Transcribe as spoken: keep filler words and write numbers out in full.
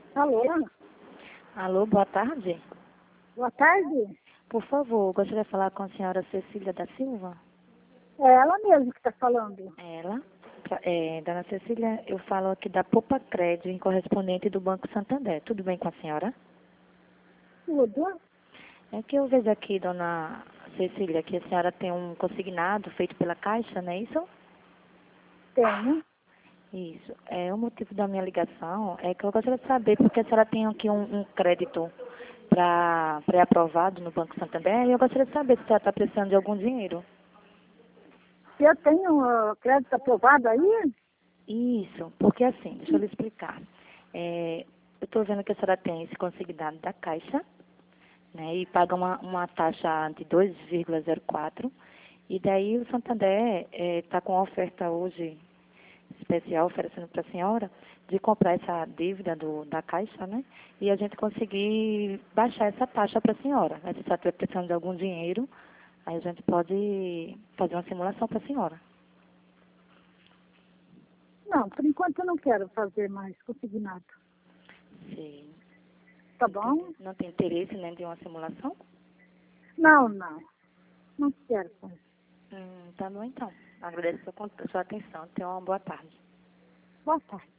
Alô? Alô, boa tarde. Boa tarde. Por favor, gostaria de falar com a senhora Cecília da Silva. É ela mesmo que está falando. Ela? É, dona Cecília, eu falo aqui da Poupa Crédito, em correspondente do Banco Santander. Tudo bem com a senhora? Tudo? É que eu vejo aqui, dona Cecília, que a senhora tem um consignado feito pela Caixa, não é isso? Tenho. Isso. É, o motivo da minha ligação é que eu gostaria de saber, porque a senhora tem aqui um, um crédito para pré-aprovado no Banco Santander, e eu gostaria de saber se a senhora está precisando de algum dinheiro. Eu tenho uh, crédito aprovado aí? Isso, porque assim, deixa eu lhe explicar. É, eu estou vendo que a senhora tem esse consignado da Caixa, né, e paga uma, uma taxa de dois vírgula zero quatro, e daí o Santander está com uma oferta hoje especial, oferecendo para a senhora, de comprar essa dívida do, da Caixa, né, e a gente conseguir baixar essa taxa para a senhora. Né, se a senhora estiver precisando de algum dinheiro, aí a gente pode fazer uma simulação para a senhora. Não, por enquanto eu não quero fazer mais consignado. Sim. Tá Não tem, bom? não tem interesse, né, de uma simulação? Não, não. Não quero fazer. Hum, tá bom então. Agradeço a sua, sua atenção. Tenha uma boa tarde. Boa tarde.